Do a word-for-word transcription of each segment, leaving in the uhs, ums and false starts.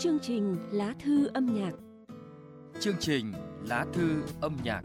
Chương trình Lá thư âm nhạc. Chương trình Lá thư âm nhạc.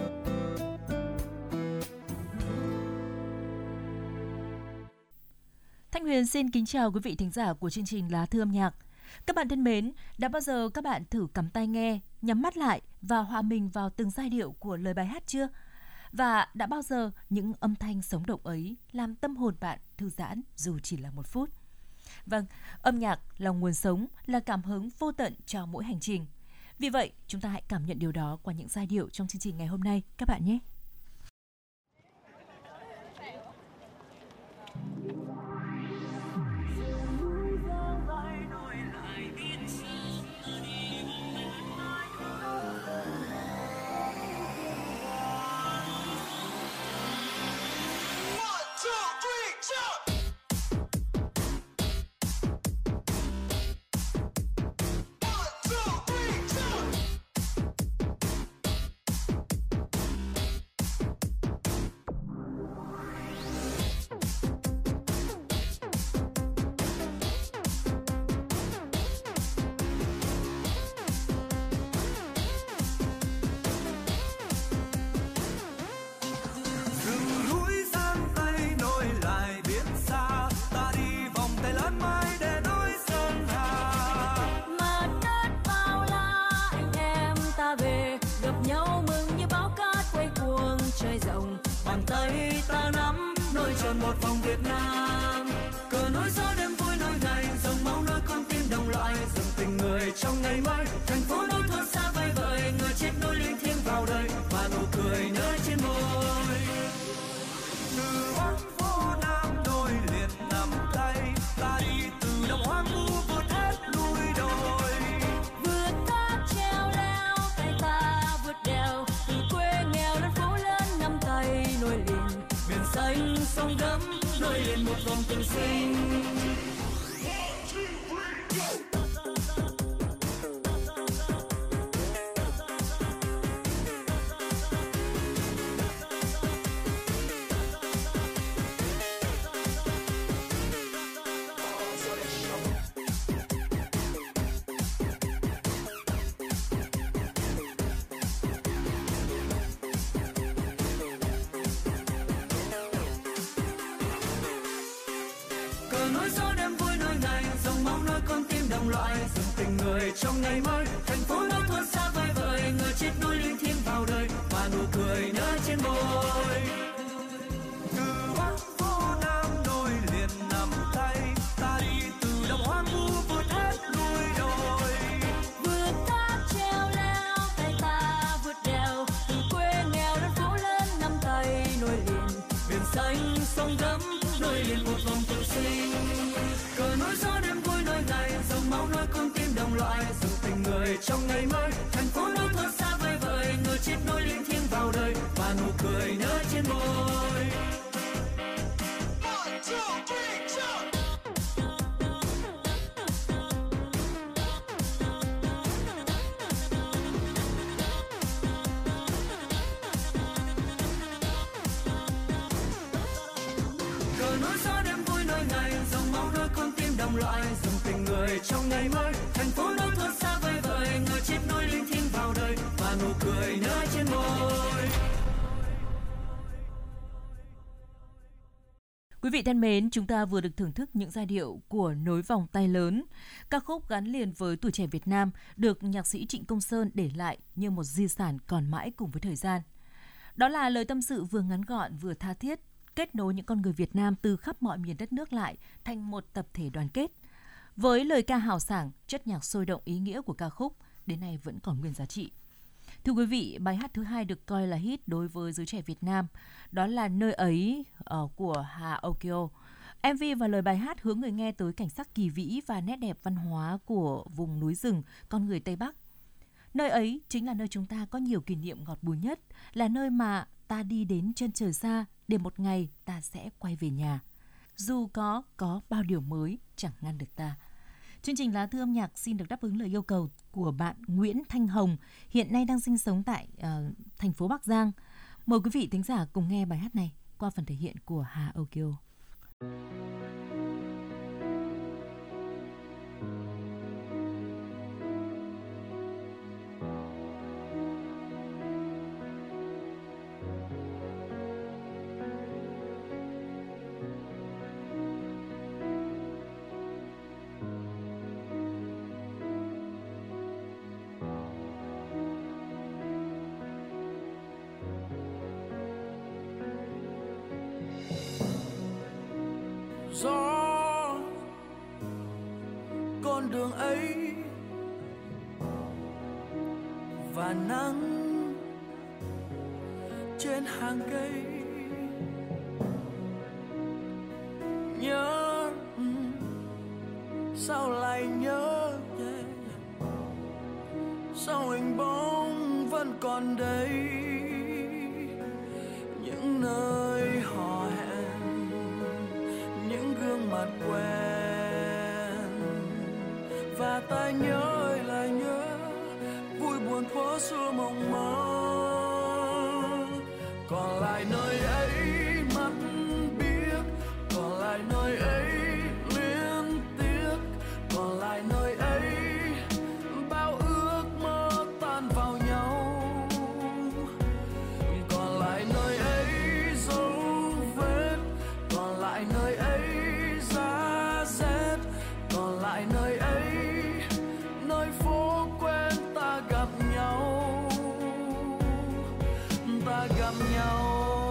Thanh Huyền xin kính chào quý vị thính giả của chương trình Lá thư âm nhạc. Các bạn thân mến, đã bao giờ các bạn thử cắm tai nghe, nhắm mắt lại và hòa mình vào từng giai điệu của lời bài hát chưa? Và đã bao giờ những âm thanh sống động ấy làm tâm hồn bạn thư giãn dù chỉ là một phút? Vâng, âm nhạc là nguồn sống, là cảm hứng vô tận cho mỗi hành trình. Vì vậy, chúng ta hãy cảm nhận điều đó qua những giai điệu trong chương trình ngày hôm nay các bạn nhé. Một vòng Việt Nam, cờ nối gió đêm vui nối ngày, dòng máu nối con tim đồng loại, dòng tình người trong ngày mai. Thành phố nối thôn xa vời vợi, người chết nối linh thiêng vào đời và nụ cười nơi trên môi. Từ Bắc phố Nam nối liền nắm tay, ta đi từ đồng hoang vu vượt hết núi đồi, vượt thác treo leo, tay ta vượt đèo, từ quê nghèo đến phố lớn nắm tay nối liền biển xanh sông đậm, nối liền một vòng tình sinh. Loại dòng tình người trong ngày mai. Thành phố nối thôn xa vời vợi, người chết nối linh thiêng vào đời và nụ cười nở trên môi. Từ Bắc phố Nam nối liền nắm tay, ta đi từ đồng hoang vu vượt hết núi đồi, vượt thác treo leo, tay ta vượt đèo, từ quê nghèo đến phố lớn nắm tay nối liền biển xanh sông đậm, nối liền một vòng tình sinh. Cờ nối gió đêm vui nối ngày, dòng máu nối con tim đồng loại, dòng tình người trong ngày mai. Thành phố nối thôn xa vời vợi, người chết nối linh thiêng vào đời và nụ cười nở trên môi. One, two, three, jump! Cờ nối gió đêm vui nối ngày, dòng máu nối con tim đồng loại, dòng tình người trong ngày mai. Thành phố nối thôn xa vời vợi, người chết nối linh thiêng vào đời và nụ cười nở trên môi. Quý vị thân mến, chúng ta vừa được thưởng thức những giai điệu của Nối vòng tay lớn, ca khúc gắn liền với tuổi trẻ Việt Nam được nhạc sĩ Trịnh Công Sơn để lại như một di sản còn mãi cùng với thời gian. Đó là lời tâm sự vừa ngắn gọn vừa tha thiết, kết nối những con người Việt Nam từ khắp mọi miền đất nước lại thành một tập thể đoàn kết. Với lời ca hào sảng, chất nhạc sôi động ý nghĩa của ca khúc đến nay vẫn còn nguyên giá trị. Thưa quý vị, bài hát thứ hai được coi là hit đối với giới trẻ Việt Nam, đó là Nơi ấy uh, của Hà Okio. em vê và lời bài hát hướng người nghe tới cảnh sắc kỳ vĩ và nét đẹp văn hóa của vùng núi rừng, con người Tây Bắc. Nơi ấy chính là nơi chúng ta có nhiều kỷ niệm ngọt bùi nhất, là nơi mà ta đi đến chân trời xa để một ngày ta sẽ quay về nhà. Dù có có bao điều mới chẳng ngăn được ta. Chương trình Lá thư âm nhạc xin được đáp ứng lời yêu cầu của bạn Nguyễn Thanh Hồng, hiện nay đang sinh sống tại uh, thành phố Bắc Giang. Mời quý vị thính giả cùng nghe bài hát này qua phần thể hiện của Hà Okio. gió con đường ấy và nắng trên hàng cây. Nhớ sao lại nhớ, yeah. Sao hình bóng vẫn còn đây, những nơi hò hẹn, những gương mặt quen. Và ta nhớ ơi là nhớ, vui buồn thuở xưa mộng mơ. Còn lại nơi ấy mắt biếc, còn lại nơi ấy luyến tiếc, còn lại nơi ấy bao ước mơ tan vào nhau. Còn lại nơi ấy dấu vết, còn lại nơi ấy giá rét, còn lại nơi ấy nơi phố quen ta gặp nhau, ta gặp nhau.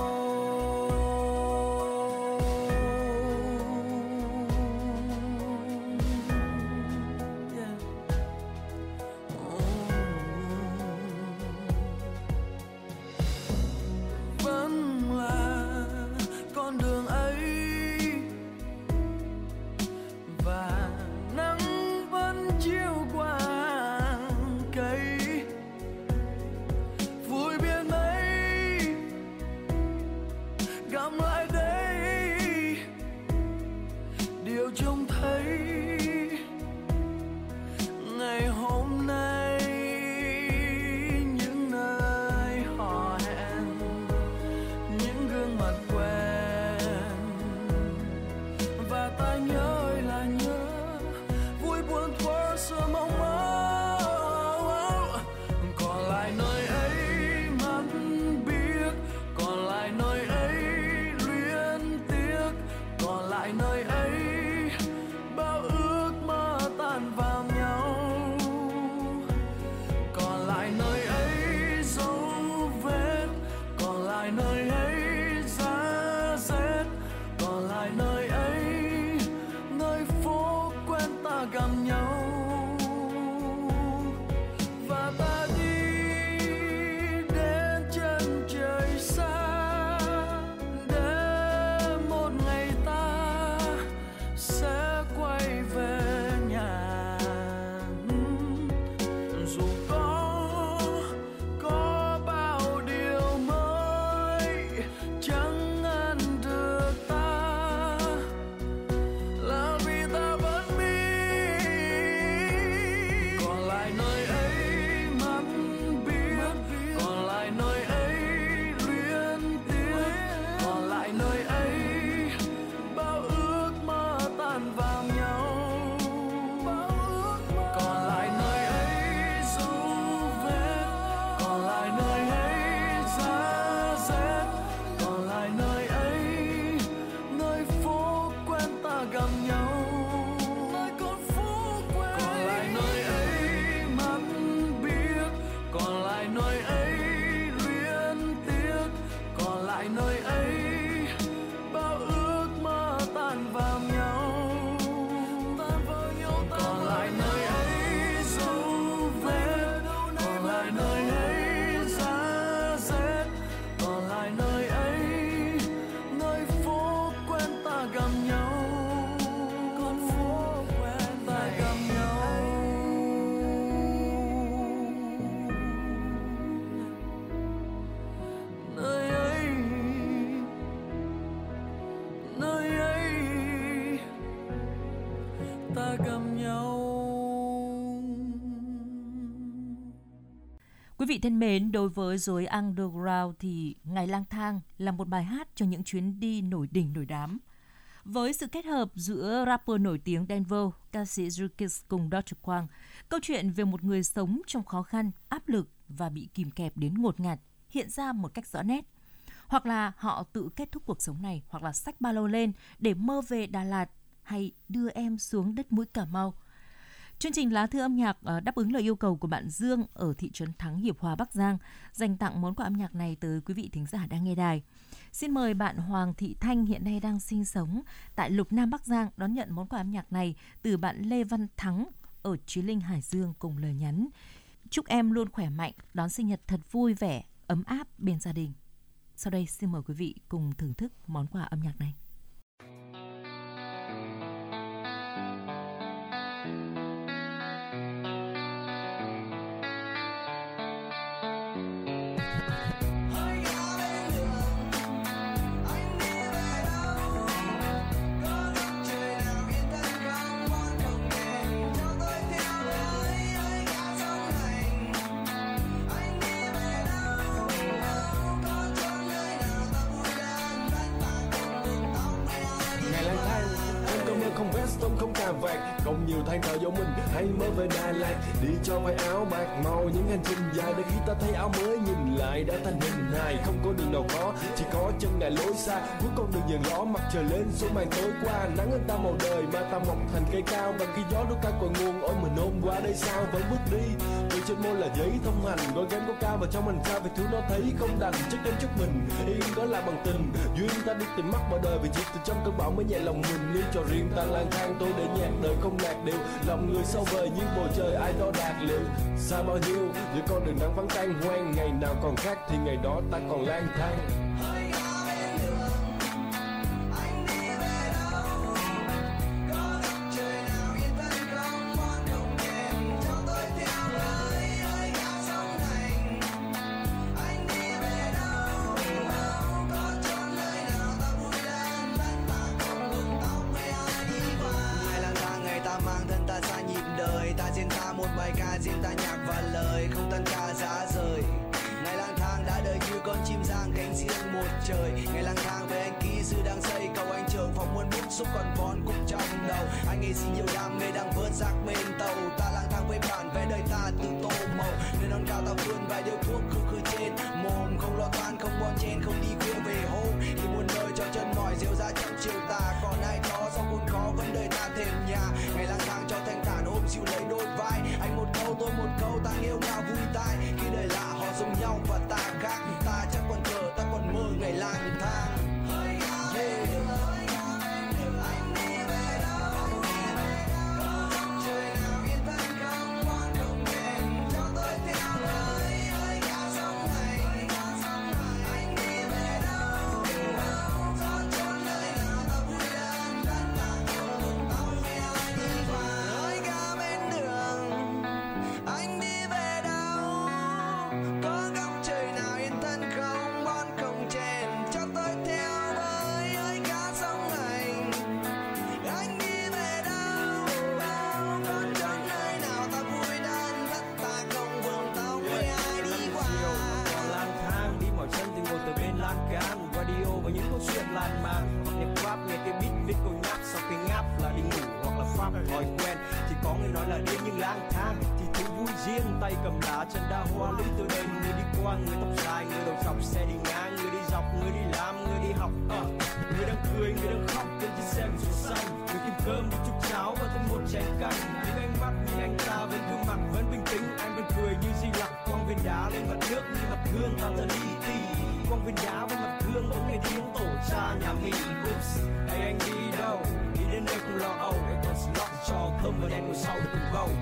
Quý vị thân mến, đối với giới underground thì Ngày lang thang là một bài hát cho những chuyến đi nổi đỉnh nổi đám. Với sự kết hợp giữa rapper nổi tiếng Denver, ca sĩ Jukis cùng doctor Quang, câu chuyện về một người sống trong khó khăn, áp lực và bị kìm kẹp đến ngột ngạt hiện ra một cách rõ nét. Hoặc là họ tự kết thúc cuộc sống này, hoặc là xách ba lô lên để mơ về Đà Lạt hay đưa em xuống đất mũi Cà Mau. Chương trình Lá thư âm nhạc đáp ứng lời yêu cầu của bạn Dương ở thị trấn Thắng Hiệp Hòa, Bắc Giang, dành tặng món quà âm nhạc này tới quý vị thính giả đang nghe đài. Xin mời bạn Hoàng Thị Thanh hiện nay đang sinh sống tại Lục Nam, Bắc Giang đón nhận món quà âm nhạc này từ bạn Lê Văn Thắng ở Chí Linh, Hải Dương cùng lời nhắn: chúc em luôn khỏe mạnh, đón sinh nhật thật vui vẻ, ấm áp bên gia đình. Sau đây xin mời quý vị cùng thưởng thức món quà âm nhạc này. Tôm không cà vạt, cộng nhiều than thở dẫu mình hay mới về Đà Lạt. Đi cho phải áo bạc màu những hành trình dài, để khi ta thấy áo mới nhìn lại đã thành hình hài. Không có đường nào khó, chỉ có chân ngại lối xa. Bước con đường dần ló, mặt trời lên xuống màn tối qua. Nắng hơn ta màu đời mà ta mọc thành cây cao. Và khi gió đốt ta cội nguồn, ôi mình ôm qua đây sao vẫn bước đi. Từ trên môi là giấy thông hành, gói ghém có cao và trong hành sao. Vì thứ nó thấy không đành, chắc đến chúc mình yên đó là bằng tình. Duyên ta đi tìm mắt mọi đời, vì chỉ từ trong cơn bão mới nhẹ lòng mình. Đi cho riêng ta lang thang, tôi để nhạc đời không lạc điệu. Lòng người sâu vời như bầu trời ai đo đạt liệu. Xa bao nhiêu giữa con đường nắng vắng tanh hoang. Ngày nào còn khác thì ngày đó ta còn lang thang. Trời ngày lang thang với anh kỹ sư đang xây cầu anh trường phòng muôn bút xúc còn vòn cục trong đầu. Anh nghệ sĩ nhiều đam mê đang vớt rác bên tàu. Ta lang thang với bản vẽ đời ta từ tô màu. Nơi non cao ta vươn vài điếu thuốc khư khư trên mồm. Không lo toan không bon chen không đi khuya về hôm. Khi muôn nơi cho chân mỏi rêu ra trong chiều tà. Còn ai đó sau khốn khó vẫn đời ta thềm nhà. Ngày lang thang cho thanh thản ôm chịu lấy đôi vai. Anh một câu tôi một câu ta yêu nhau vui tai. Khi đời lạ họ giống nhau và ta khác. Ta chắc còn chờ ta còn mơ ngày lang thang. Thói quen thì có người nói là điên nhưng lang thang thì thấy vui riêng. Tay cầm lá chân đa hoa lũy từ đây người đi qua, người tóc dài, người đầu trọc, xe đi ngang, người đi dọc, người đi làm, người đi học. uh. Người đang cười, người đang khóc trên chiếc xe biển số xanh. Người kiếm cơm, một chút cháo và thêm một chén canh. Những ánh mắt nhìn anh ta vẫn gương mặt vẫn bình tĩnh. Anh vẫn cười như Di Lặc, quăng viên đá lên mặt nước như mặt gương ta dần đi đi. Quăng viên đá với mặt gương mỗi ngày tiếng tổ cha nhà mình. Oops, hey anh đi đâu? Đi đến đây không lo âu, để còn slot cho thơm và đèn ngồi sau để cùng gâu.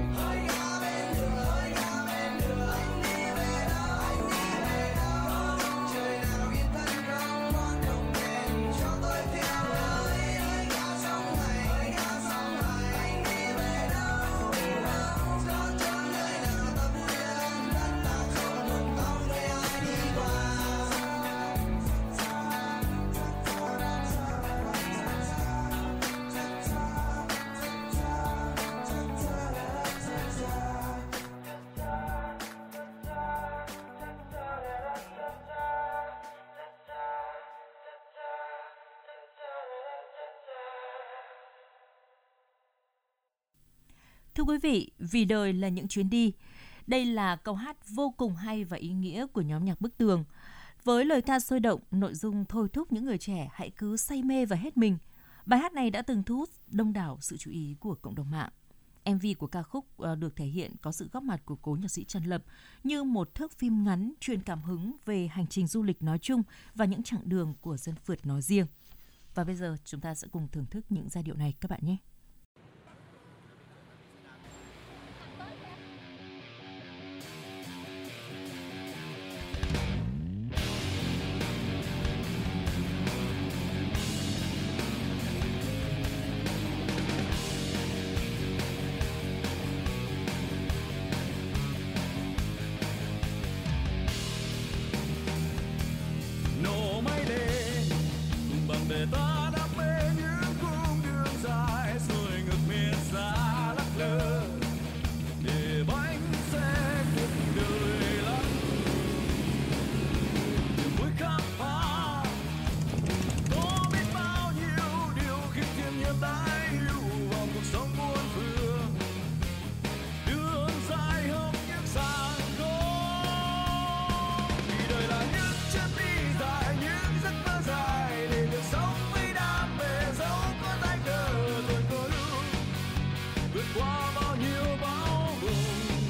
Thưa quý vị, vì đời là những chuyến đi. Đây là câu hát vô cùng hay và ý nghĩa của nhóm nhạc Bức Tường. Với lời ca sôi động, nội dung thôi thúc những người trẻ hãy cứ say mê và hết mình. Bài hát này đã từng thu hút đông đảo sự chú ý của cộng đồng mạng. em vê của ca khúc được thể hiện có sự góp mặt của cố nhạc sĩ Trần Lập như một thước phim ngắn truyền cảm hứng về hành trình du lịch nói chung và những chặng đường của dân phượt nói riêng. Và bây giờ chúng ta sẽ cùng thưởng thức những giai điệu này các bạn nhé. Để ta đam mê những cung đường dài rồi ngược miền xa lắc lơ để bánh xe cuộc đời lăn niềm vui khám phá có biết bao nhiêu điều khi thiên nhiên đã yêu vào cuộc sống muôn phương đường dài hơn những sáng khó vì đời là những chuyến đi dài những giấc mơ dài để được sống qua bao nhiêu bão bùng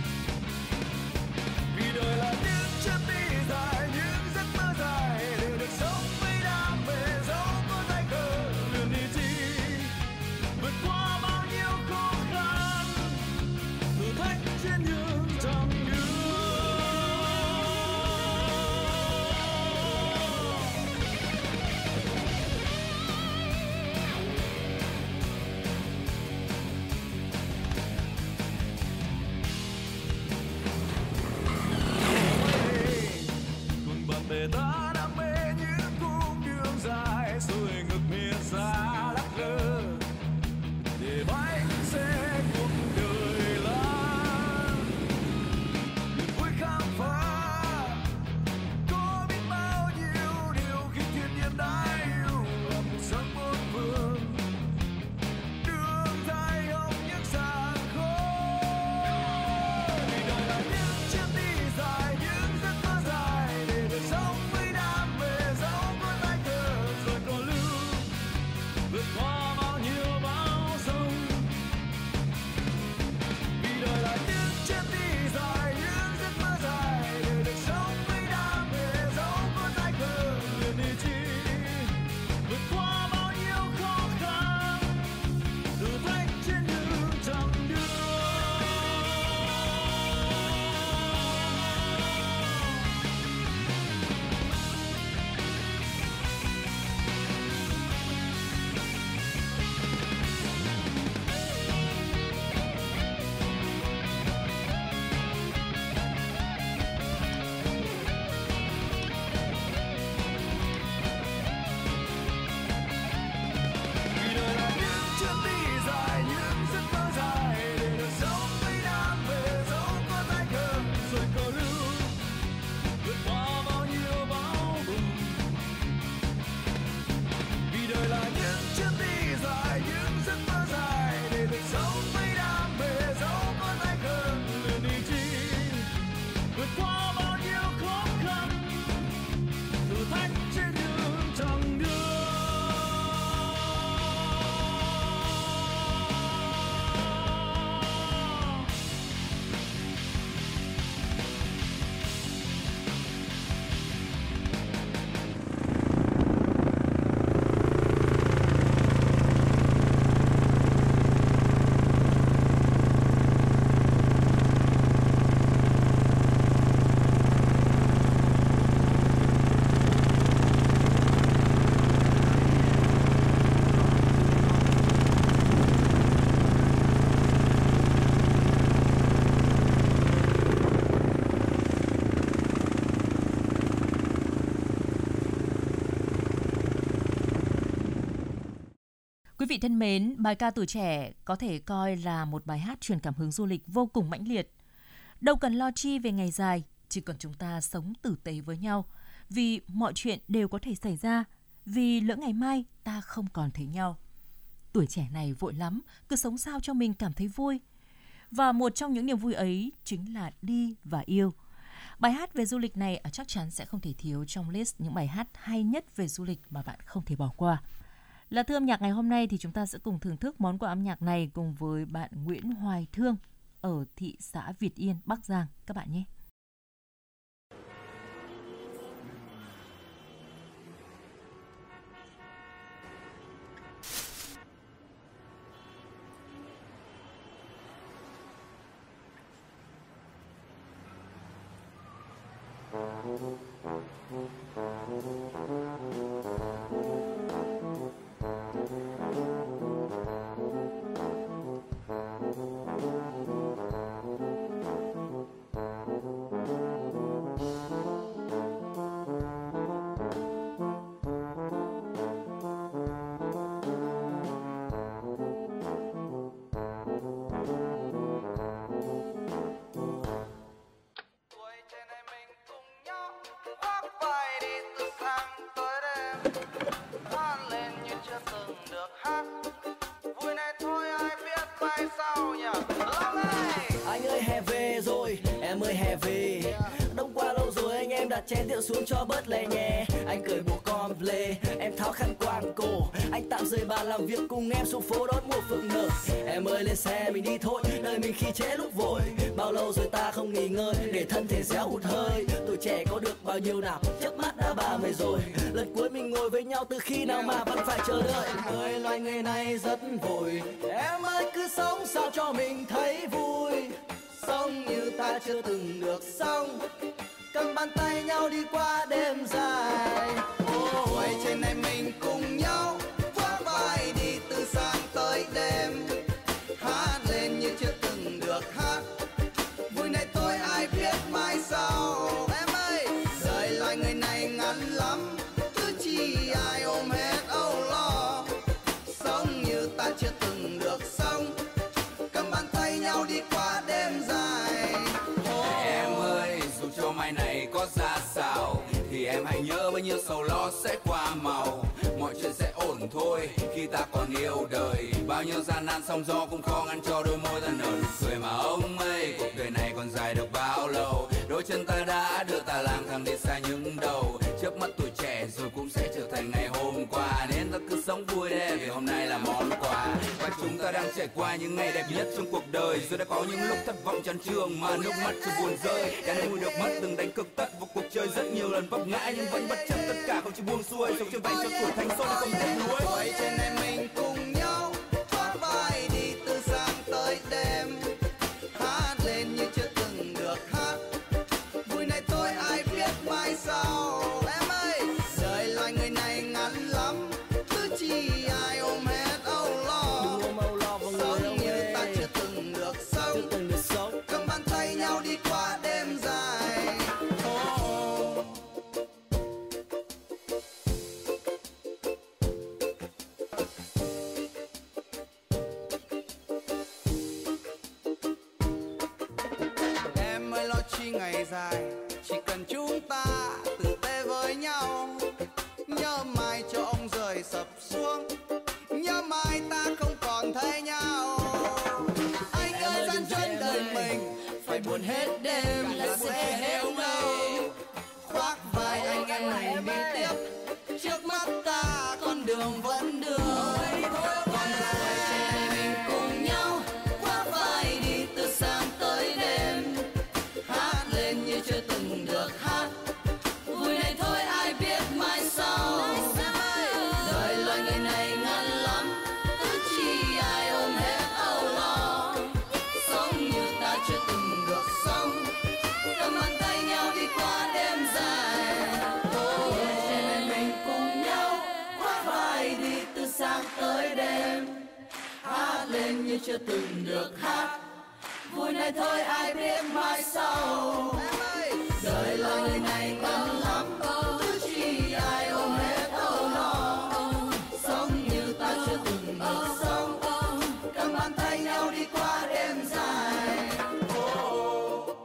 vì đời là những chuyến đi dài những giấc mơ dài để được sống với đam mê dẫu có dài cờ luyện ý chí vượt qua bao nhiêu khó khăn thử thách trên những chặng đường. Để ta đam mê những cung đường dài rồi ngược miền xa lắc lơ để bánh xe cuộc đời lan niềm vui khám phá có biết bao nhiêu điều khi thiên nhiên đã yêu là cuộc sống muôn phương đường dài hồng những gian khó vì đời là những chuyến đi dài những giấc mơ dài để được sống vượt qua bao nhiêu bão giông vì đời là những chuyến đi dài những giấc mơ dài để được sống với đam mê dẫu có dài cờ luyện ý chí vượt qua bao nhiêu khó khăn thử thách trên những chặng đường. Quý vị thân mến, bài ca Tuổi Trẻ có thể coi là một bài hát truyền cảm hứng du lịch vô cùng mãnh liệt. Đâu cần lo chi về ngày dài, chỉ cần chúng ta sống tử tế với nhau. Vì mọi chuyện đều có thể xảy ra, vì lỡ ngày mai ta không còn thấy nhau. Tuổi trẻ này vội lắm, cứ sống sao cho mình cảm thấy vui. Và một trong những niềm vui ấy chính là đi và yêu. Bài hát về du lịch này chắc chắn sẽ không thể thiếu trong list những bài hát hay nhất về du lịch mà bạn không thể bỏ qua. Là thư âm nhạc ngày hôm nay thì chúng ta sẽ cùng thưởng thức món quà âm nhạc này cùng với bạn Nguyễn Hoài Thương ở thị xã Việt Yên, Bắc Giang các bạn nhé. Anh ơi hè về rồi, em ơi hè về. Đông qua lâu rồi anh em đặt chén rượu xuống cho bớt lè nhẹ. Anh cởi bộ comple, em tháo khăn quàng cổ. Anh tạm rời bàn làm việc cùng em xuống phố đón mùa phượng nở. Em ơi lên xe mình đi thôi, đời mình khi trễ lúc vội. Bao lâu rồi ta không nghỉ ngơi, để thân thể réo hụt hơi. Tuổi trẻ có được bao nhiêu nào, chớp mắt đã ba mươi rồi. Lần cuối mình ngồi với nhau từ khi nào mà vẫn phải chờ đợi. Em ơi loài người này rất vội, em ơi cứ sống sao cho mình thấy vui. Sống như ta chưa từng được sống, cầm bàn tay nhau đi qua đêm dài. Ôi trên này mình cùng nhau khoác vai đi từ sáng tới đêm, hát lên như chưa từng được hát. Vui này thôi ai biết mai sau. Em ơi đời loài người này ngắn lắm, cứ chi ai ôm hết âu lo. Sống như ta chưa từng được sống, cầm bàn tay nhau đi qua đêm dài. Oh. Em ơi dù cho mai này có ra sao thì em hãy nhớ bao nhiêu sầu lo sẽ qua màu. Mọi chuyện sẽ ổn thôi khi ta còn yêu đời. Bao nhiêu gian nan sóng gió cũng khó ngăn cho đôi môi ta nở nụ cười mà ông ơi. Cuộc đời này còn dài được bao lâu, đôi chân ta đã đưa ta lang thang đi xa những đầu. Chớp mắt tuổi trẻ rồi cũng sẽ trở thành ngày hôm qua, nên ta cứ sống vui đi vì hôm nay là món quà. Và chúng ta đang trải qua những ngày đẹp nhất trong cuộc đời, rồi đã có những lúc thất vọng chán chường mà nước mắt chưa buồn rơi. Đang vui được mất từng đánh cực tất vào cuộc chơi, rất nhiều lần vấp ngã nhưng vẫn bất chấp tất cả không chịu buông xuôi. Sống trên vai cho tuổi thanh xuân không tiếc nuối. Vậy trên này mình cùng nhau khoác vai đi từ sáng tới đêm, hát lên như chưa từng được hát. Vui này thôi ai biết mai sau. Em ơi đời loài người này ngắn lắm, cứ chi ai ôm hết âu lo. Sống như ta chưa từng được sống, cầm bàn tay nhau đi qua đêm dài. Oh. Em ơi lo chi ngày dài, chỉ cần chúng ta tử tế với nhau. Nhớ mai cho ông rời sập xuống, nhớ mai ta không còn thấy nhau. Anh em ơi gian chân đời mình phải buồn hết đêm là sẽ héo đâu. Khoác vai anh em này đi tiếp, trước mắt ta con đường vẫn đường. Còn lại trên này mình cùng nhau khoác vai đi từ sáng tới đêm, hát lên như chưa từng được hát. Vui này thôi ai biết mai sau. Đời loài người này ngắn lắm, cứ chi ai ôm hết âu lo. Sống như ta chưa từng được sống, cầm bàn tay nhau đi qua đêm dài. Oh. Trên này mình cùng nhau khoác vai đi từ sáng tới đêm, hát lên như chưa từng được hát. Vui này thôi ai biết mai sau. Đời loài người này ngắn lắm, cứ chi ai ôm hết âu lo. Sống như ta chưa từng được sống, cầm bàn tay nhau đi qua đêm dài. Oh.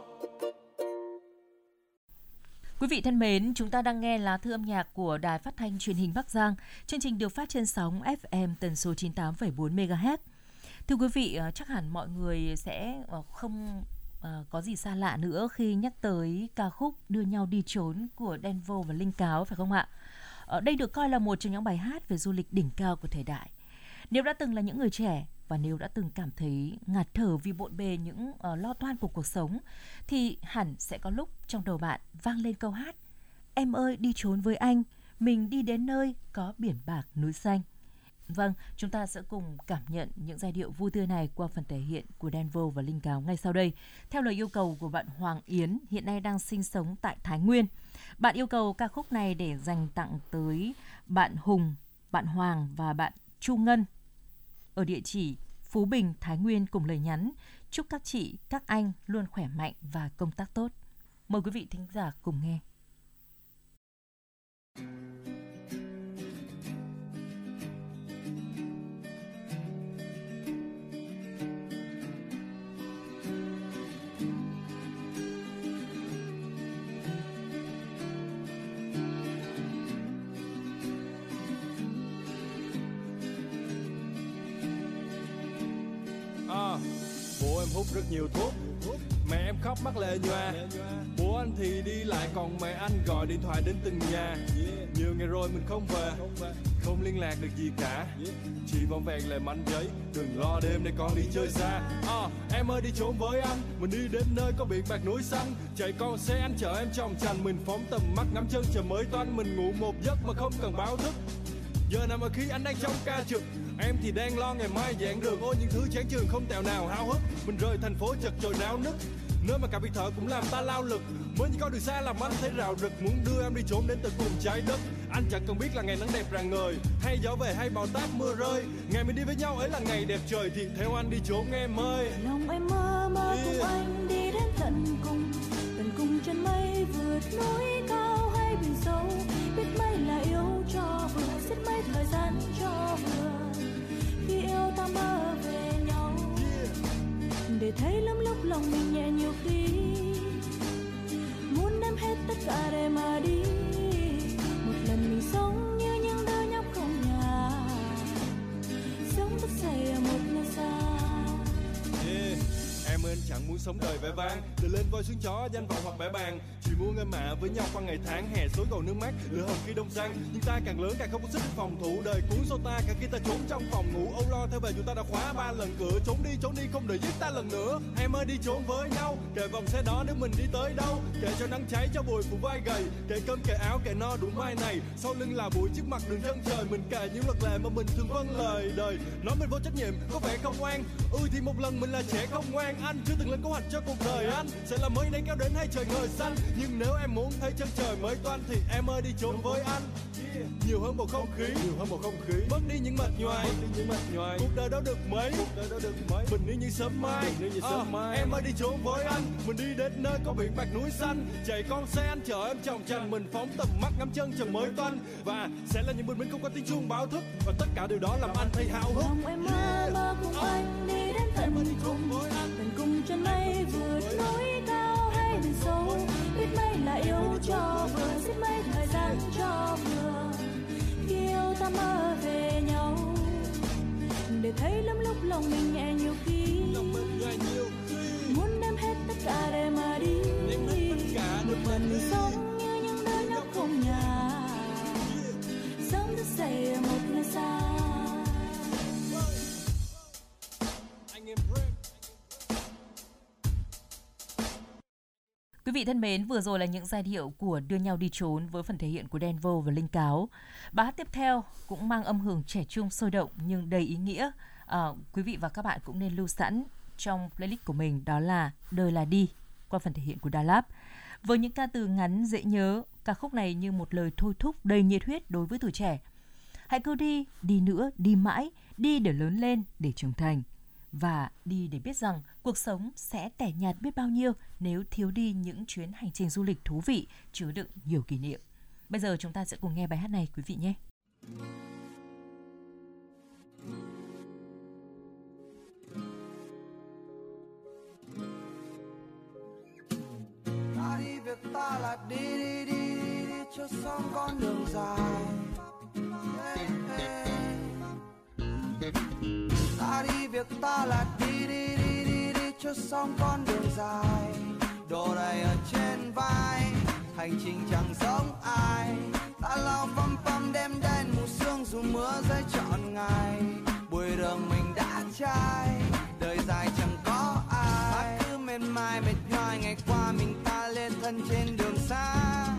Quý vị thân mến, chúng ta đang nghe lá thư âm nhạc của Đài Phát thanh Truyền hình Bắc Giang. Chương trình được phát trên sóng ép em tần số chín mươi tám phẩy bốn mê ga héc. Thưa quý vị, chắc hẳn mọi người sẽ không có gì xa lạ nữa khi nhắc tới ca khúc Đưa nhau đi trốn của Đen Vâu và Linh Cáo, phải không ạ? Ở đây được coi là một trong những bài hát về du lịch đỉnh cao của thời đại. Nếu đã từng là những người trẻ và nếu đã từng cảm thấy ngạt thở vì bộn bề những uh, lo toan của cuộc sống, thì hẳn sẽ có lúc trong đầu bạn vang lên câu hát: em ơi đi trốn với anh, mình đi đến nơi có biển bạc núi xanh. Vâng, chúng ta sẽ cùng cảm nhận những giai điệu vui tươi này qua phần thể hiện của Đen Vâu và Linh Cáo ngay sau đây. Theo lời yêu cầu của bạn Hoàng Yến, hiện nay đang sinh sống tại Thái Nguyên. Bạn yêu cầu ca khúc này để dành tặng tới bạn Hùng, bạn Hoàng và bạn Chu Ngân ở địa chỉ Phú Bình, Thái Nguyên, cùng lời nhắn: chúc các chị, các anh luôn khỏe mạnh và công tác tốt. Mời quý vị thính giả cùng nghe. À, bố em hút rất nhiều thuốc, mẹ em khóc mắt lệ nhòa. Bố anh thì đi lại còn mẹ anh gọi điện thoại đến từng nhà. Nhiều ngày rồi mình không về, không liên lạc được gì cả, chỉ vỏn vẹn lại mảnh giấy. Đừng lo đêm nay con đi chơi xa. À, em ơi đi trốn với anh, mình đi đến nơi có biển bạc núi xanh. Chạy con xe anh chở em trong trành, mình phóng tầm mắt ngắm chân trời mới toanh. Mình ngủ một giấc mà không cần báo thức, giờ nào mà khi anh đang trong ca trực, em thì đang lo ngày mai giảng đường. Ôi những thứ chán chường không tẹo nào háo hức. Mình rời thành phố chật chội náo nức, nơi mà cả biệt thự cũng làm ta lao lực. Mới chỉ có đường xa làm anh thấy rào rực, muốn đưa em đi trốn đến tận cùng trái đất. Anh chẳng cần biết là ngày nắng đẹp rạng ngời, hay gió về hay bão táp mưa rơi. Ngày mình đi với nhau ấy là ngày đẹp trời, thì theo anh đi trốn em ơi. Lòng em mơ mơ yeah. Cùng anh đi đến tận cùng, tận cùng chân mây, vượt núi cao hay biển sâu. Biết mấy là yêu cho vừa, xiết mấy thời gian cho vừa. Khi yêu ta mơ về nhau, yeah. Để thấy lắm lúc lòng mình nhẹ nhiều khi muốn đem hết tất cả để mà đi. Một lần mình sống như những đứa nhóc không nhà, sống thức dậy ở một nơi xa. Yeah. Em ơi anh chẳng muốn sống đời vẻ vang, từ lên voi xuống chó, danh vọng hoặc bẻ bàn. Chỉ muốn em mạ với nhau qua ngày tháng, hè xối cầu nước mắt, lửa hồng khi đông sang. Nhưng ta càng lớn càng không có sức phòng thủ, đời cuốn sâu ta cả khi ta trốn trong phòng ngủ. Âu lo theo về chúng ta đã khóa ba lần cửa, trốn đi trốn đi không để giết ta lần nữa. Em ơi đi trốn với nhau, kể vòng xe đó nếu mình đi tới đâu. Kể cho nắng cháy cho bụi phủ vai gầy, kể cơm kể áo kể no đủ mai này. Sau lưng là bụi trước mặt đường chân trời, mình kể những luật lệ mà mình thường vâng lời. Đời nói mình vô trách nhiệm có vẻ không ngoan, ư thì một lần mình là trẻ không ngoan. Anh chưa từng lên kế hoạch cho cuộc đời anh sẽ là mới nay kéo đến hay trời ngời xanh. Nhưng nếu em muốn thấy chân trời mới toan thì em ơi đi trốn với anh. Yeah. Nhiều hơn bầu không khí, nhiều hơn bầu không khí. Mất đi những mệt nhoài, mất đi những mệt nhoài. Cuộc đời đó được mấy, cuộc đời đó được mấy. Bình yên như sớm mai, bình yên như sớm à, mai. Em ơi đi trốn với anh, mình đi đến nơi có biển bạc núi xanh. Chạy con xe anh chở em trong tranh, mình phóng tầm mắt ngắm chân trời mới toanh. Và sẽ là những bình minh không có tiếng chuông báo thức, và tất cả điều đó làm anh thấy háo hức. Lòng em mơ mơ cùng à. Anh đi đến tận cùng, tận cùng chân mây, vượt núi cao hay biển sâu. Biết mấy là yêu cho vừa, xiết mấy thời gian cho vừa. Khi yêu ta mơ về nhau, để thấy lắm lúc lòng mình nhẹ nhiều khi muốn đem hết tất cả để mà đi. Một lần mình sống như những đứa nhóc không nhà, sớm thức dậy ở một nơi xa. Quý vị thân mến, vừa rồi là những giai điệu của Đưa Nhau Đi Trốn với phần thể hiện của Đen Vâu và Linh Cáo. Bài hát tiếp theo cũng mang âm hưởng trẻ trung sôi động nhưng đầy ý nghĩa. À, quý vị và các bạn cũng nên lưu sẵn trong playlist của mình, đó là Đời Là Đi qua phần thể hiện của Đà Lạt. Với những ca từ ngắn dễ nhớ, ca khúc này như một lời thôi thúc đầy nhiệt huyết đối với tuổi trẻ. Hãy cứ đi, đi nữa, đi mãi, đi để lớn lên, để trưởng thành. Và đi để biết rằng cuộc sống sẽ tẻ nhạt biết bao nhiêu nếu thiếu đi những chuyến hành trình du lịch thú vị chứa đựng nhiều kỷ niệm. Bây giờ chúng ta sẽ cùng nghe bài hát này quý vị nhé. Ta đi việc ta là đi đi đi đi, đi cho xong con đường dài. Hey, hey. Ta đi việc ta là đi đi đi đi đi cho xong con đường dài. Đồ đầy ở trên vai, hành trình chẳng giống ai. Ta ta lao phăm phăm đêm đen mù sương dù mưa rơi trọn ngày, bụi đường mình đã trải, đời dài chẳng có ai. Mắt cứ mệt mỏi mệt nhòi ngày qua mình ta lên thân trên đường xa,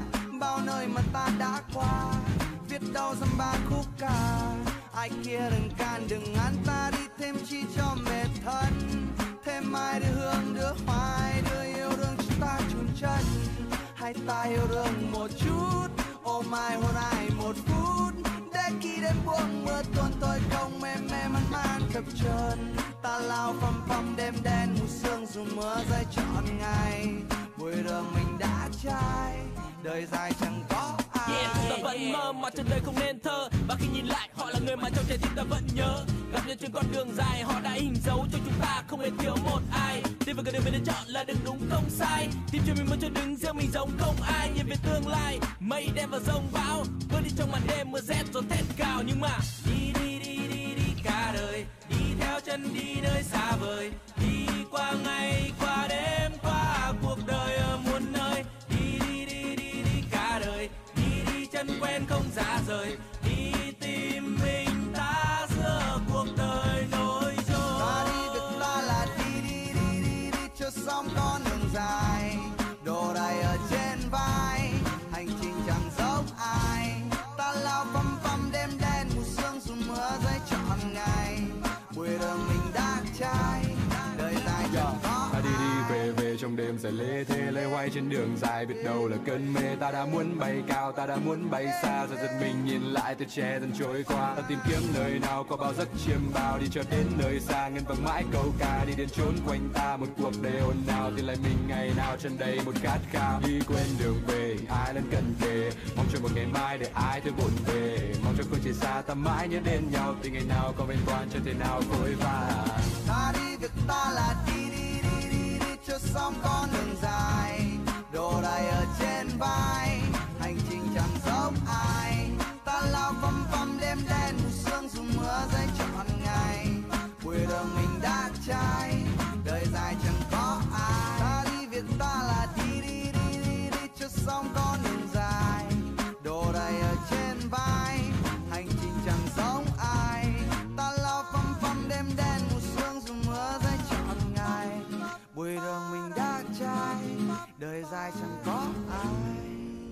bao nơi mà ta đã qua, viết đâu dăm ba khúc ca. Ai kia đừng can đừng ngăn ta đi thêm chi cho mệt thân, thêm mai đưa hương đưa hoài đưa yêu đương chúng ta chùn chân. Hai ta yêu đương một chút, ôm ai hôn ai một phút, để khi đêm buông mưa tuôn tôi không mê mê man man chập chờn. Ta lao phăm phăm đêm đen mù sương dù mưa rơi trọn ngày, bụi đường mình đã trải, đời dài chẳng có ai. Yeah, ta vẫn mơ mà trên đời không nên thơ, và khi nhìn lại họ là người mà trong trái tim ta vẫn nhớ. Gặp nhau trên con đường dài họ đã hình dấu cho chúng ta không hề thiếu một ai. Đi vào con đường mình đã chọn là đừng đúng không sai, tìm cho mình muốn cho đứng riêng mình giống không ai. Nhìn về tương lai mây đen và giông bão, bước đi trong màn đêm mưa rét gió thét cào. Nhưng mà đi đi đi đi đi cả đời, đi theo chân đi nơi xa vời, đi qua ngày qua đêm qua cuộc đời ở muôn nơi. Đi đi đi đi đi cả đời, đi đi chân quen không ra rời, đi tìm mình ta giữa cuộc đời nối trôi. Ta đi việc ta là đi đi đi đi đi cho xong con đường dài, đồ đầy ở trên vai, hành trình chẳng giống ai. Ta lao phăm phăm đêm đen mù sương dù mưa rơi trọn ngày, bụi đường mình đã trải, đời dài chẳng có ta đi đi về về trong đêm dài lê thê lê hoay trên đường dài, biết đâu là cơn mê. Ta đã muốn bay cao, ta đã muốn bay xa, giờ giật mình nhìn lại tuổi trẻ dần trôi qua. Ta tìm kiếm nơi nào có bao giấc chiêm bao, đi cho đến nơi xa ngân vang mãi câu ca. Đi đến chốn quanh ta một cuộc đời ồn ào, thì lại mình ngày nào chân đầy một khát khao. Đi quên đường về ai lần cần về, mong cho một ngày mai để ai thôi buồn về, mong cho phương trời xa ta mãi nhớ đến nhau, thì ngày nào có bên quan chẳng thể nào vội vã. Ta đi việc ta là đi đi đi đi đi cho xong con đường dài, đồ đầy ở trên vai, hành trình chẳng giống ai. Ta lao phăm phăm đêm đen mù sương dù mưa rơi trọn ngày, bụi đường mình đã trải, đời dài chẳng có ai. Ta đi việc ta là đi đi đi đi đi cho xong con đường dài, đồ đầy ở trên vai, hành trình chẳng giống ai. Ta lao phăm phăm đêm đen mù sương dù mưa rơi trọn ngày, bụi đường mình đã trải, đời dài chẳng có ai.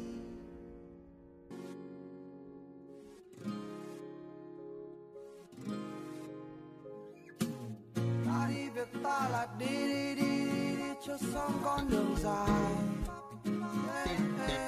Ta đi việc ta là đi đi đi đi, đi cho xong con đường dài. Yeah,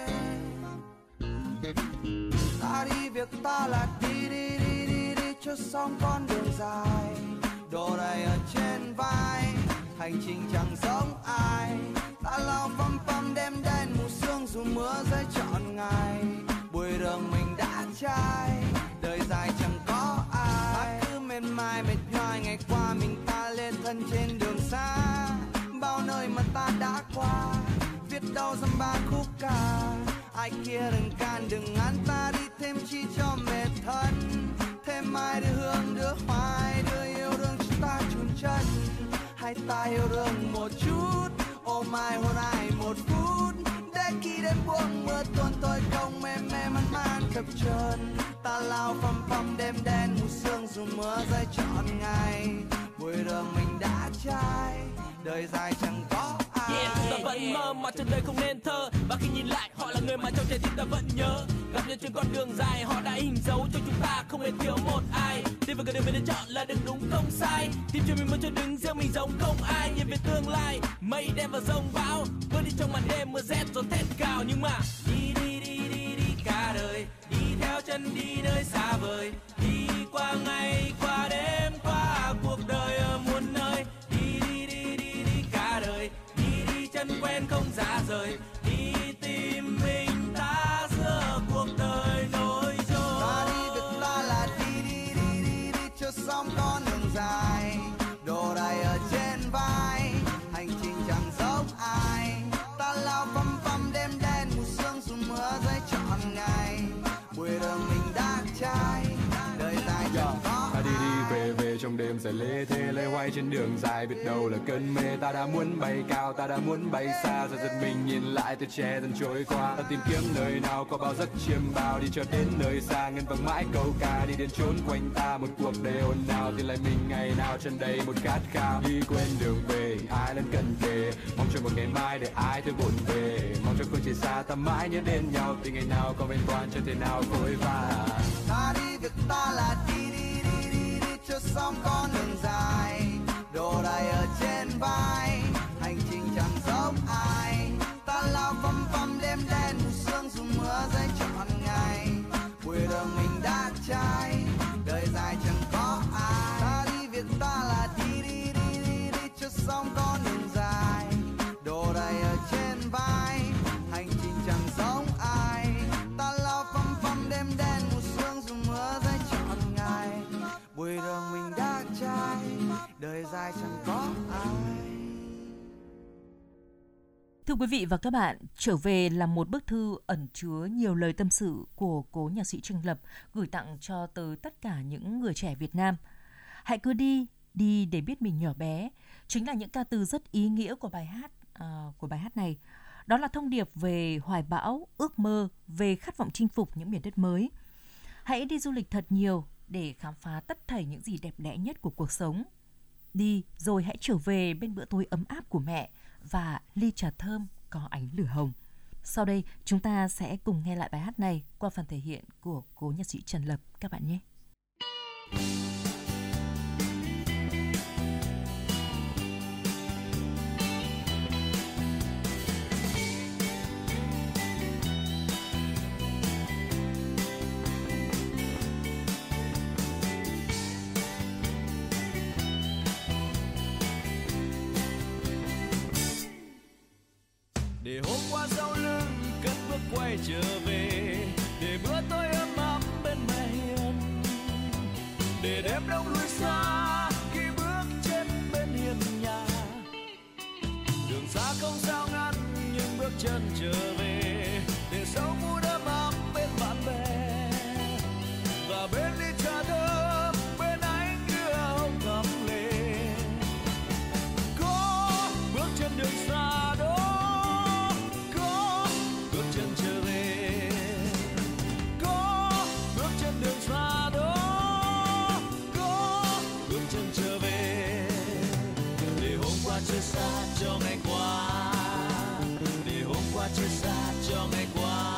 yeah. Ta đi việc ta là đi đi đi đi đi cho xong con đường dài, đồ đầy ở trên vai, hành trình chẳng giống ai. Ta lao phăm phăm đêm đen mù sương dù mưa rơi trọn ngày, bụi đường mình đã trải, đời dài chẳng có ai. Mắt cứ mệt mỏi mệt nhòi ngày qua mình ta lên thân trên đường xa, bao nơi mà ta đã qua, viết đâu dăm ba khúc ca. Ai kia đừng can đừng ngăn ta đi thêm chi cho mệt thân, thêm mai đưa hương đưa hoài đưa yêu đương chúng ta chùn chân. Hai ta yêu đương một chút, ôm ai hôn ai một phút, để khi đêm buông mưa tuôn tôi không mê mê man man chập chờn. Ta lao phăm phăm đêm đen mù sương dù mưa rơi trọn ngày, bụi đường mình đã trải, đời dài chẳng có ai. Yeah, ta vẫn mơ mà trên đời không nên thơ, và khi nhìn lại họ là người mà trong trái tim ta vẫn nhớ. Gặp nhau trên con đường dài họ đã hình dấu cho chúng ta không hề thiếu một ai. Đi vào con đường mình đã chọn là đừng đúng không sai, tìm cho mình muốn cho đứng riêng mình giống không ai. Nhìn về tương lai mây đen và giông bão, bước đi trong màn đêm mưa rét gió thét cào. Nhưng mà đi đi đi đi đi cả đời, đi theo chân đi nơi xa vời, đi qua ngày qua đêm qua cuộc đời ở muôn nơi. Đi đi đi đi đi cả đời, đi đi chân quen không ra rời, đi tìm mình ta giữa cuộc đời nối trôi. Ta đi việc ta là đi đi đi đi đi cho xong con đường dài, đồ đầy ở trên vai, hành trình chẳng giống ai. Ta lao phăm phăm đêm đen mù sương dù mưa rơi trọn ngày, bụi đường mình đã trải, đời dài chẳng có ta đi đi về về trong đêm mình sẽ lê thê lê hoay trên đường dài, biết đâu là cơn mê. Ta đã muốn bay cao, ta đã muốn bay xa, rồi giật mình nhìn lại tuổi trẻ dần trôi qua. Ta tìm kiếm nơi nào có bao giấc chiêm bao, đi cho đến nơi xa ngân vang mãi câu ca. Đi đến chốn quanh ta một cuộc đời ồn ào, tìm lại mình ngày nào chân đầy một khát khao. Đi quên đường về, ai lên cần kề, mong cho một ngày mai để ai thôi buồn về. Mong cho phương trời xa ta mãi nhớ đến nhau, thì ngày nào có bên quan chẳng thể nào vội vã. Ta đi việc ta là đi đi đi đi đi cho xong con đường dài, đồ đầy ở trên vai, hành trình chẳng giống ai. Ta lao phăm phăm đêm đen mù sương dù mưa rơi trọn ngày, bụi đường mình đã trái, đời dài chẳng có ai. Ta đi việc ta là đi đi đi đi đi cho xong con đường dài, đồ đầy ở trên vai, hành trình chẳng giống ai. Ta lao phăm phăm đêm đen mù sương dù mưa rơi trọn ngày, bụi đường mình đã trái, đời dài chẳng có ai. Thưa quý vị và các bạn, Trở về là một bức thư ẩn chứa nhiều lời tâm sự của cố nhạc sĩ Trinh Lập gửi tặng cho tới tất cả những người trẻ Việt Nam. Hãy cứ đi, đi để biết mình nhỏ bé, chính là những ca từ rất ý nghĩa của bài hát uh, của bài hát này. Đó là thông điệp về hoài bão, ước mơ, về khát vọng chinh phục những miền đất mới. Hãy đi du lịch thật nhiều để khám phá tất thảy những gì đẹp đẽ nhất của cuộc sống. Đi rồi hãy trở về bên bữa tối ấm áp của mẹ và ly trà thơm có ánh lửa hồng. Sau đây chúng ta sẽ cùng nghe lại bài hát này qua phần thể hiện của cố nhạc sĩ Trần Lập các bạn nhé. Để hôm qua sau lưng cất bước quay trở về, để bữa tối ấm ấm bên mẹ hiền, để đêm đông lui xa khi bước trên bên hiên nhà. Đường xa không sao ngăn nhưng bước chân trở về, để sống vui ấm ấm bên bạn bè và bên ly trà thơm bên ánh lửa hồng ngắm lên. Có bước trên đường xa đó, chưa xa cho ngày qua, để hôm qua chưa xa cho ngày qua.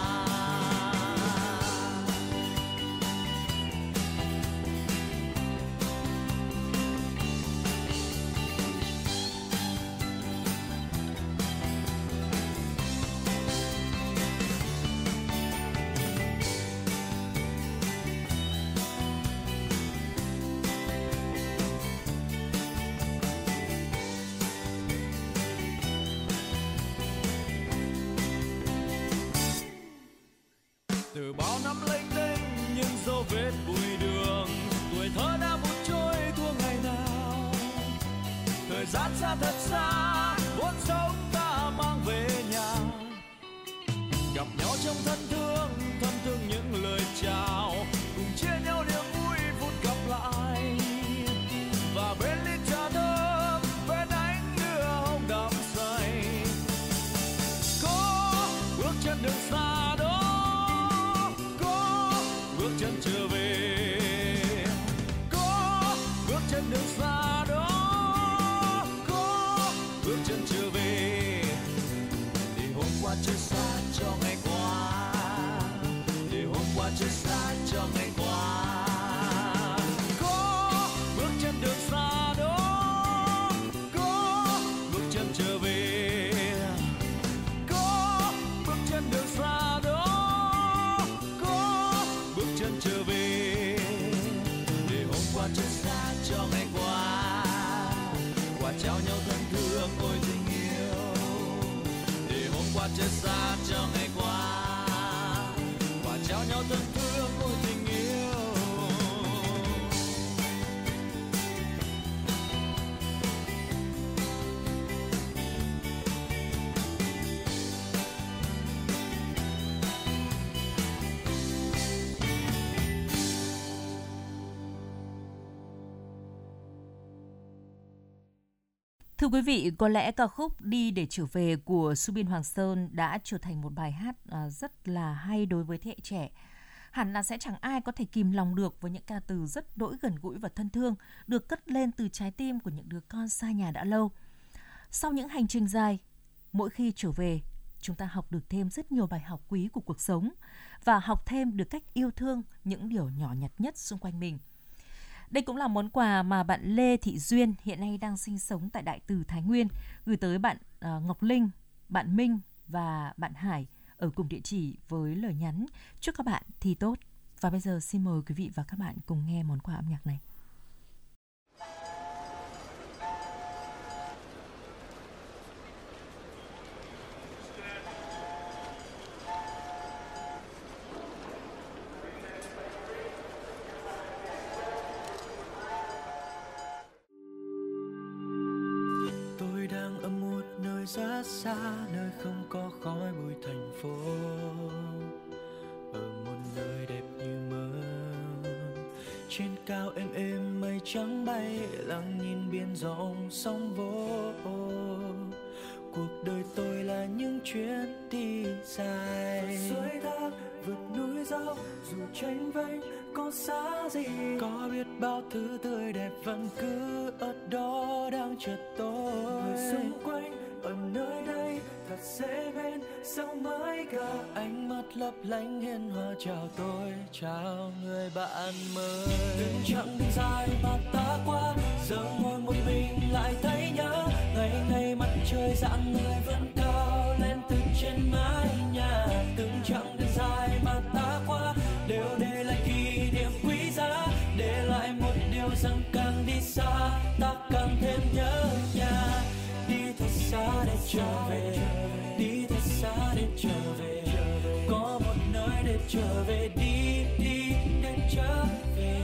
Từ bao năm lênh đênh nhưng dấu vết bụi đường, tuổi thơ đã vụt trôi thua ngày nào. Thời gian xa thật xa, vốn sống ta mang về nhà. Gặp nhau trong thân thương, thân thương những lời chào, cùng chia nhau niềm vui phút gặp lại. Và bên ly trà thơm, bên ánh lửa hồng đắm say. Có bước chân đường xa đó, bước chân trở về. Có bước chân đường xa đó, có bước chân trở về. Để hôm qua chưa xa cho ngày qua, để hôm qua chưa xa cho ngày qua. Có bước chân đường xa đó, có bước chân trở về. Có bước chân đường xa đó, bước chân trở về. Để hôm qua chưa xa cho ngày qua, Thưa quý vị, có lẽ ca khúc Đi để trở về của Subin Hoàng Sơn đã trở thành một bài hát rất là hay đối với thế hệ trẻ. Hẳn là sẽ chẳng ai có thể kìm lòng được với những ca từ rất đỗi gần gũi và thân thương được cất lên từ trái tim của những đứa con xa nhà đã lâu. Sau những hành trình dài, mỗi khi trở về, chúng ta học được thêm rất nhiều bài học quý của cuộc sống và học thêm được cách yêu thương những điều nhỏ nhặt nhất xung quanh mình. Đây cũng là món quà mà bạn Lê Thị Duyên hiện nay đang sinh sống tại Đại Từ, Thái Nguyên gửi tới bạn uh, Ngọc Linh, bạn Minh và bạn Hải ở cùng địa chỉ với lời nhắn chúc các bạn thi tốt. Và bây giờ xin mời quý vị và các bạn cùng nghe món quà âm nhạc này. Rất xa nơi không có khói bụi thành phố, ở một nơi đẹp như mơ. Trên cao êm êm mây trắng bay, lặng nhìn biển rộng sóng vỗ. Cuộc đời tôi là những chuyến đi dài, suối thác vượt núi dốc, dù tranh vênh có xa gì, có biết bao thứ tươi đẹp vẫn cứ ở đó đang chờ tôi. Người xung quanh ở nơi đây thật dễ bên, sao mới gặp ánh mắt lấp lánh hiền hòa chào tôi, chào người bạn mới. Từng chặng đường dài mà ta qua, giờ ngồi một mình lại thấy nhớ, ngày ngày mặt trời rạng người vẫn cao lên từ trên mái nhà. Từng chặng đường dài mà ta qua đều để lại kỷ niệm quý giá, để lại một điều rằng càng đi xa ta càng thêm nhớ nhà. Đi thật xa để trở về, đi thật xa để trở về, có một nơi để trở về, đi đi để trở về.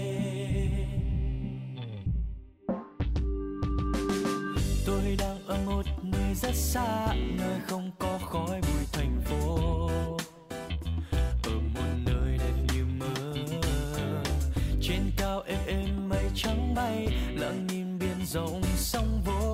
Tôi đang ở một nơi rất xa, nơi không có khói bụi thành phố, ở một nơi đẹp như mơ. Trên cao êm êm mây trắng bay, lặng nhìn biển rộng sóng vỗ.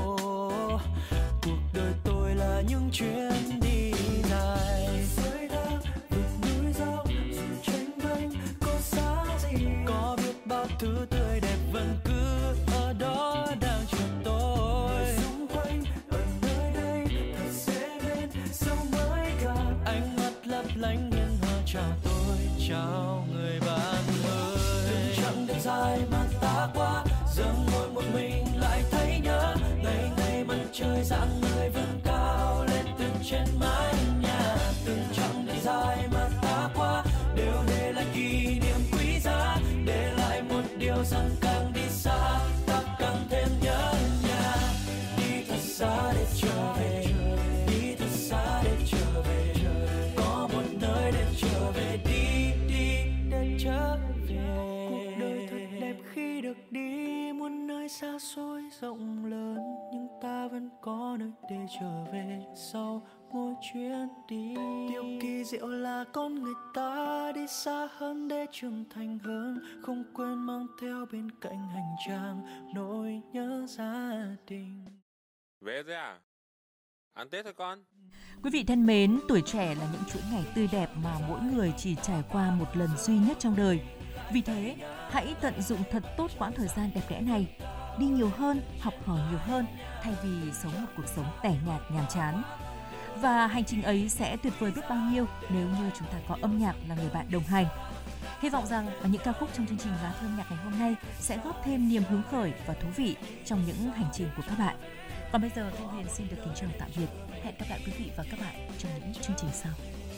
Cuộc đời tôi là những chuyến đi dài, suối thác vượt núi dốc, dù tranh vênh có xa gì, có biết bao thứ tươi đẹp vẫn cứ ở đó đang chờ tôi. Xung quanh ở nơi đây thật dễ bên, sao mới gặp ánh mắt lấp lánh hiền hòa chào tôi, chào người bạn ơi. Từng chặng đường dài mà ta qua, giờ ngồi một mình lại thấy nhớ, ngày ngày mặt trời rạng người vẫn cao lên từ trên mái nhà. Từng chặng đường dài mà ta qua đều để lại kỷ niệm quý giá, để lại một điều rằng càng đi xa ta càng thêm nhớ nhà. Đi thật xa để trở về, đi thật xa để trở về, có một nơi để trở về, đi đi để trở về. Cuộc đời thật đẹp khi được đi muôn nơi xa xôi rộng lớn, nhưng ta vẫn có nơi để trở về sau mỗi chuyến đi. Điều kỳ diệu là con người ta đi xa hơn để trưởng thành hơn, không quên mang theo bên cạnh hành trang nỗi nhớ gia đình. Về rồi à? Ăn Tết thôi con. Quý vị thân mến, tuổi trẻ là những chuỗi ngày tươi đẹp mà mỗi người chỉ trải qua một lần duy nhất trong đời. Vì thế, hãy tận dụng thật tốt quãng thời gian đẹp đẽ này, đi nhiều hơn, học hỏi nhiều hơn, thay vì sống một cuộc sống tẻ nhạt nhàm chán. Và hành trình ấy sẽ tuyệt vời biết bao nhiêu nếu như chúng ta có âm nhạc là người bạn đồng hành. Hy vọng rằng những ca khúc trong chương trình Lá Thư Âm Nhạc ngày hôm nay sẽ góp thêm niềm hứng khởi và thú vị trong những hành trình của các bạn. Còn bây giờ, Thanh Huyền xin được kính chào tạm biệt. Hẹn gặp lại quý vị và các bạn trong những chương trình sau.